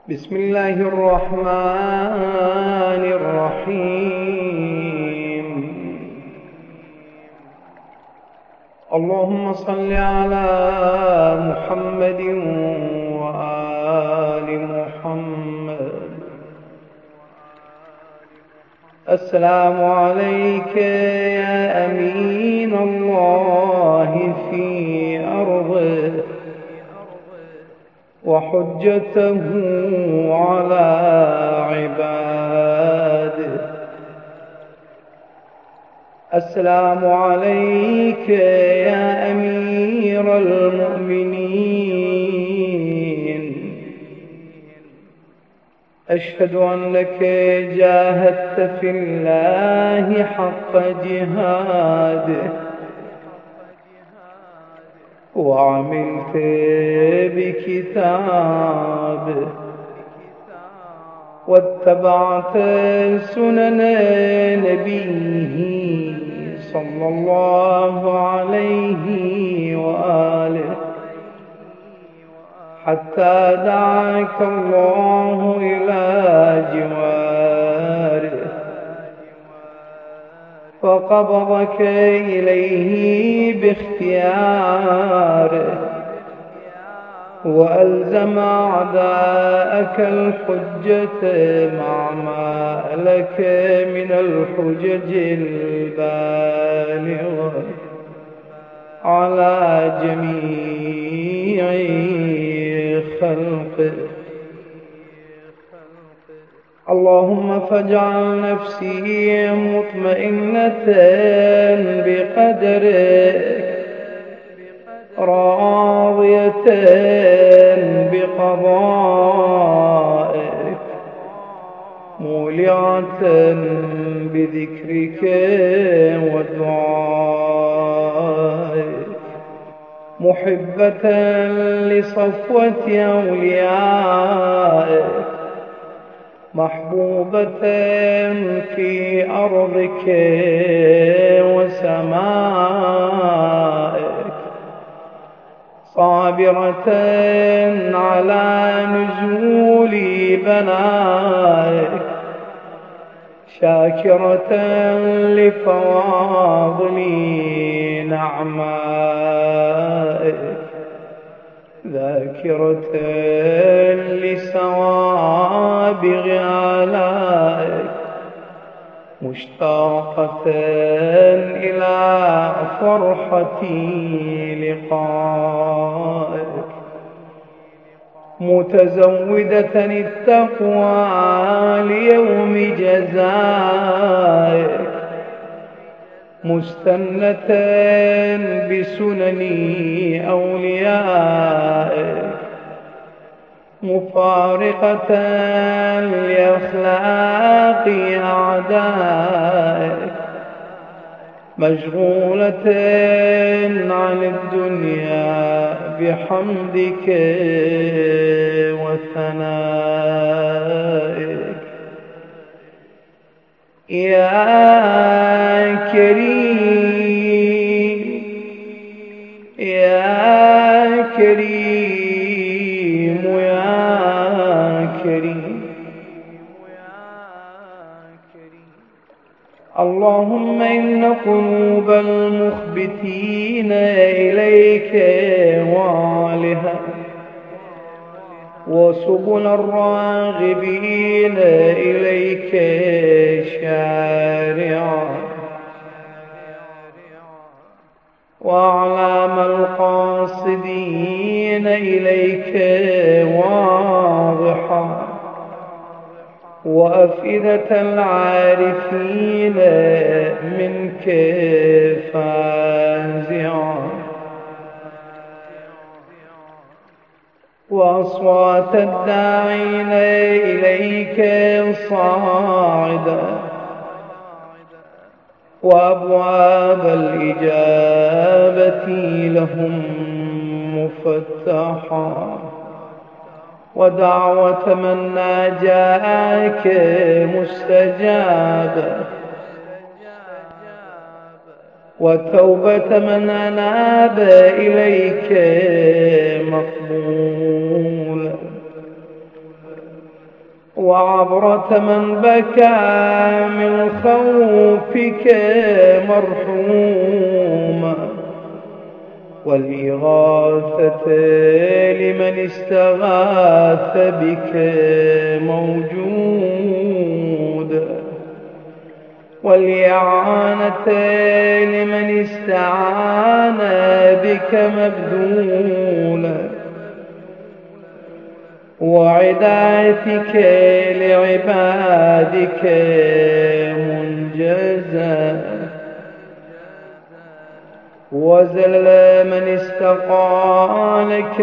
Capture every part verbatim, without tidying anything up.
بسم الله الرحمن الرحيم. اللهم صل على محمد وآل محمد. السلام عليك يا أمين الله في أرضه وحجته على عباده. السلام عليك يا أمير المؤمنين. أشهد أنك جاهدت في الله حق جهاده وعملت بكتابه واتبعت سنن نبيه صلى الله عليه وآله حتى دعاك الله إلى جواره فقبضك إليه باختياره وألزم أعداءك الحجة مع ما لك من الحجج البالغة على جميع خلقه. اللهم فاجعل نفسي مطمئنة بقدرك راضية بقضائك مولعة بذكرك ودعائك محبة لصفوة أوليائك محبوبة في أرضك وسمائك صابرة على نزول بنائك شاكرة لفواضل نعمائك ذاكرة لسوابغ آلائك مشتاقة إلى فرحة لقائك متزودة التقوى ليوم جزائك مستنة بسنن أوليائك مفارقة لأخلاق أعدائك مشغولة عن الدنيا بحمدك وثنائك. يا كريم يا كريم يا كريم اللهم إن قلوب المخبتين إليك والها وسبل الراغبين إليك شارعا وأعلام القاصدين إليك واضحا وأفئدة العارفين منك فازعا وأصوات الداعين إليك صاعدا وأبواب الإجابة لهم مفتحا ودعوة من ناجاك مستجابة وتوبة من أناب إليك مقبولة وعبرة من بكى من خوفك مرحوما، والإغاثة لمن استغاث بك موجود، والإعانة لمن استعان بك مبذولا، وعدايتك لعبادك منجزا، وزل من استقالك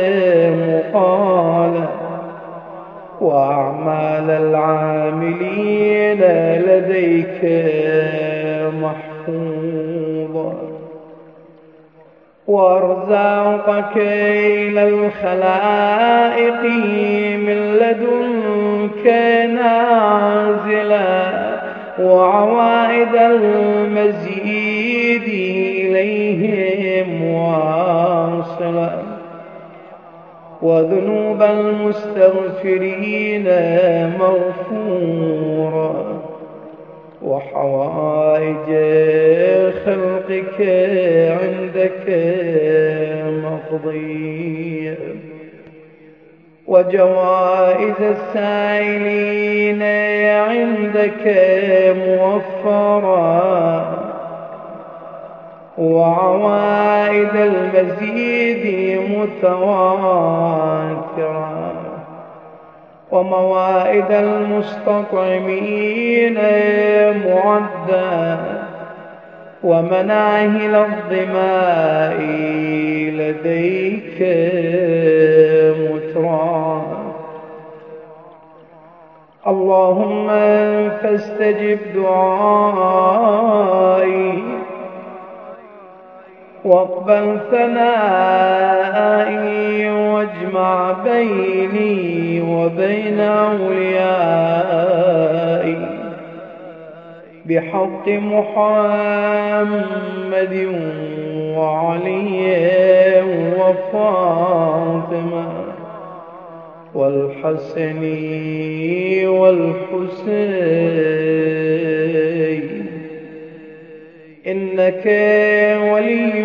مقالا، وأعمال العاملين لديك محفوظا، وأرزاقك إلى الخلائق من لدنك نازلا، وعوائد المزيد إليهم واصلا، وذنوب المستغفرين مغفورا، وحوائج خلقك عندك مقضية، وجوائز السائلين عندك موفرا، وعوائد المزيد متواترا، وموائد المستطعمين معدا، ومناهل الظماء لديك مترا. اللهم فاستجب دعائي، واقبل ثنائي، واجمع بيني وبين أوليائي بحق محمد وعلي وفاطمة والحسن والحسين، إنك ولي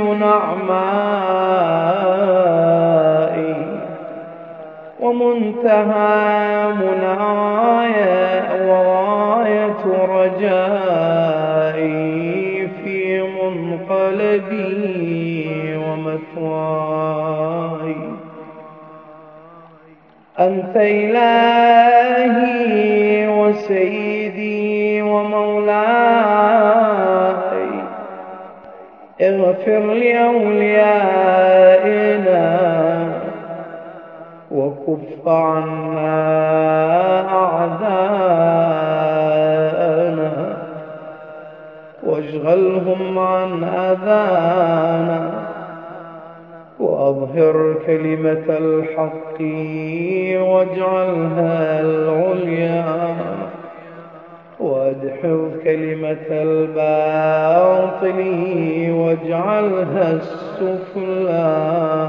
نعمائي ومنتهى مناي وغاية رجائي في منقلبي ومثواي. أنت إلهي وسيدي ومولاي، اغفر لأوليائنا وكف عنا أعداءنا، واشغلهم عن أذانا، وأظهر كلمة الحق واجعلها العليا، وادحض كلمة الباطل واجعلها السفلى،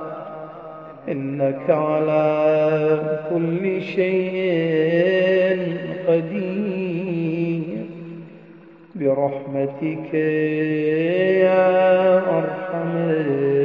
إنك على كل شيء قدير برحمتك يا أرحم